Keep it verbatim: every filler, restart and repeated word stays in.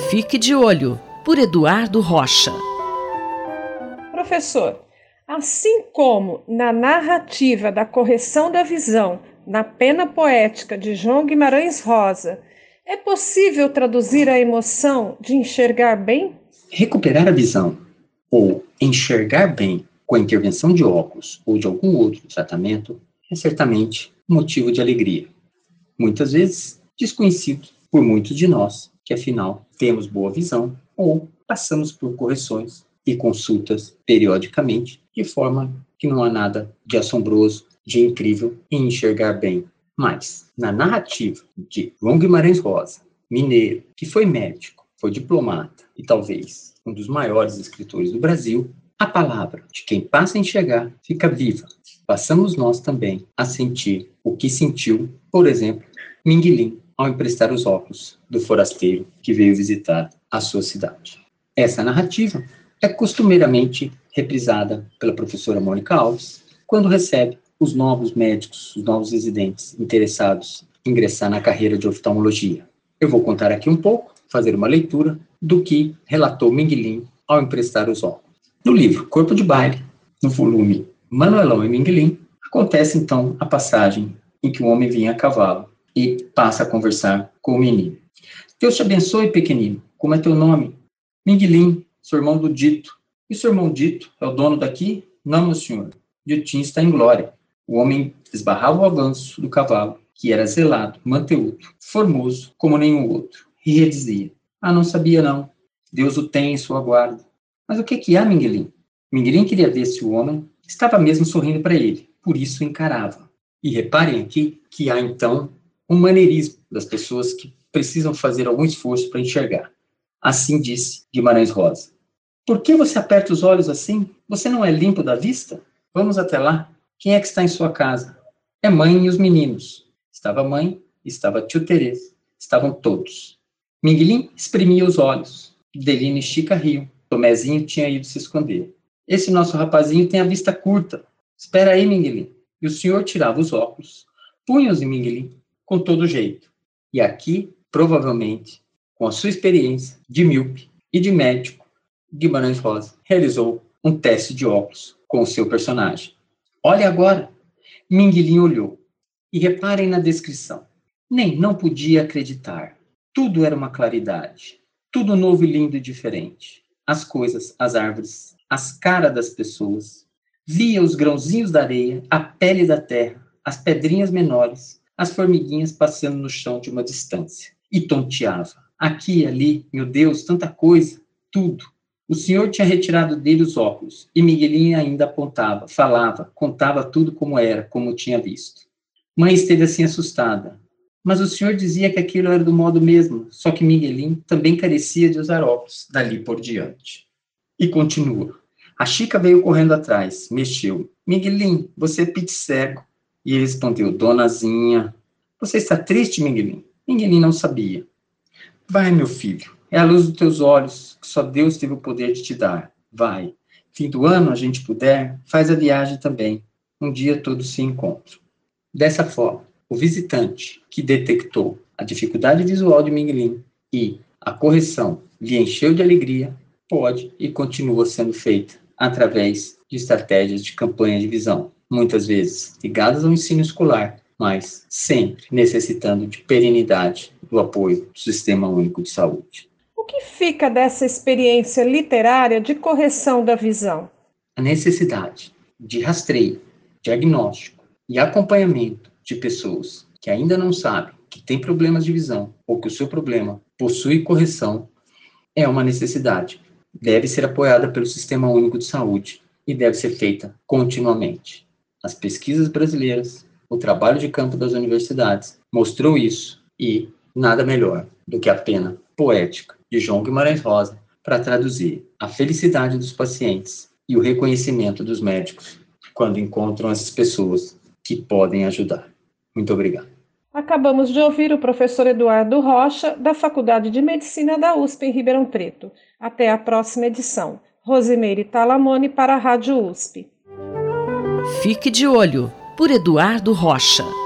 Fique de Olho, por Eduardo Rocha. Professor, assim como na narrativa da correção da visão, na pena poética de João Guimarães Rosa, é possível traduzir a emoção de enxergar bem? Recuperar a visão ou enxergar bem com a intervenção de óculos ou de algum outro tratamento é certamente motivo de alegria. Muitas vezes desconhecido por muitos de nós, que afinal temos boa visão ou passamos por correções e consultas periodicamente, de forma que não há nada de assombroso, de incrível em enxergar bem. Mas, na narrativa de João Guimarães Rosa, mineiro, que foi médico, foi diplomata e talvez um dos maiores escritores do Brasil, a palavra de quem passa a enxergar fica viva. Passamos nós também a sentir o que sentiu, por exemplo, Minguelin, ao emprestar os óculos do forasteiro que veio visitar a sua cidade. Essa narrativa é costumeiramente reprisada pela professora Mônica Alves quando recebe os novos médicos, os novos residentes interessados em ingressar na carreira de oftalmologia. Eu vou contar aqui um pouco, fazer uma leitura do que relatou Minguelin ao emprestar os óculos. No livro Corpo de Baile, no volume Manuelão e Minguelin, acontece então a passagem em que o homem vinha a cavalo e passa a conversar com o menino. Deus te abençoe, pequenino. Como é teu nome? Minguelin, sou irmão do Dito. E seu irmão Dito é o dono daqui? Não, meu senhor. Ditinho está em glória. O homem esbarrava o avanço do cavalo, que era zelado, manteúdo, formoso como nenhum outro, e redizia: ah, não sabia não. Deus o tem em sua guarda. Mas o que que há, Minguelin? Minguelin queria ver se o homem estava mesmo sorrindo para ele, por isso o encarava. E reparem aqui que há então um maneirismo das pessoas que precisam fazer algum esforço para enxergar. Assim disse Guimarães Rosa. Por que você aperta os olhos assim? Você não é limpo da vista? Vamos até lá. Quem é que está em sua casa? É mãe e os meninos. Estava a mãe, estava a tio Teresa. Estavam todos. Minguelin espremia os olhos. Delina e Chica riam. Tomezinho tinha ido se esconder. Esse nosso rapazinho tem a vista curta. Espera aí, Minguelin. E o senhor tirava os óculos, punha-os em Minguelin, com todo jeito. E aqui, provavelmente, com a sua experiência de míope e de médico, Guimarães Rosa realizou um teste de óculos com o seu personagem. Olhe agora! Minguelin olhou. E reparem na descrição. Nem não podia acreditar. Tudo era uma claridade. Tudo novo e lindo e diferente. As coisas, as árvores, as caras das pessoas. Via os grãozinhos da areia, a pele da terra, as pedrinhas menores, as formiguinhas passeando no chão de uma distância. E tonteava. Aqui e ali, meu Deus, tanta coisa, tudo. O senhor tinha retirado dele os óculos, e Minguelin ainda apontava, falava, contava tudo como era, como tinha visto. Mãe esteve assim assustada. Mas o senhor dizia que aquilo era do modo mesmo, só que Minguelin também carecia de usar óculos, dali por diante. E continua. A Chica veio correndo atrás, mexeu. Minguelin, você é pite cego. E ele respondeu, donazinha. Você está triste, Minguelin? Minguelin não sabia. Vai, meu filho, é a luz dos teus olhos, que só Deus teve o poder de te dar. Vai. Fim do ano, a gente puder, faz a viagem também. Um dia todos se encontram. Dessa forma, o visitante que detectou a dificuldade visual de Minguelin e a correção lhe encheu de alegria, pode e continua sendo feita através de estratégias de campanha de visão, muitas vezes ligadas ao ensino escolar, mas sempre necessitando de perenidade do apoio do Sistema Único de Saúde. O que fica dessa experiência literária de correção da visão? A necessidade de rastreio, diagnóstico e acompanhamento de pessoas que ainda não sabem que têm problemas de visão ou que o seu problema possui correção é uma necessidade. Deve ser apoiada pelo Sistema Único de Saúde e deve ser feita continuamente. As pesquisas brasileiras, o trabalho de campo das universidades mostrou isso e nada melhor do que a pena poética de João Guimarães Rosa para traduzir a felicidade dos pacientes e o reconhecimento dos médicos quando encontram essas pessoas que podem ajudar. Muito obrigado. Acabamos de ouvir o professor Eduardo Rocha, da Faculdade de Medicina da U S P em Ribeirão Preto. Até a próxima edição. Rosimeire Talamone para a Rádio U S P. Fique de Olho, por Eduardo Rocha.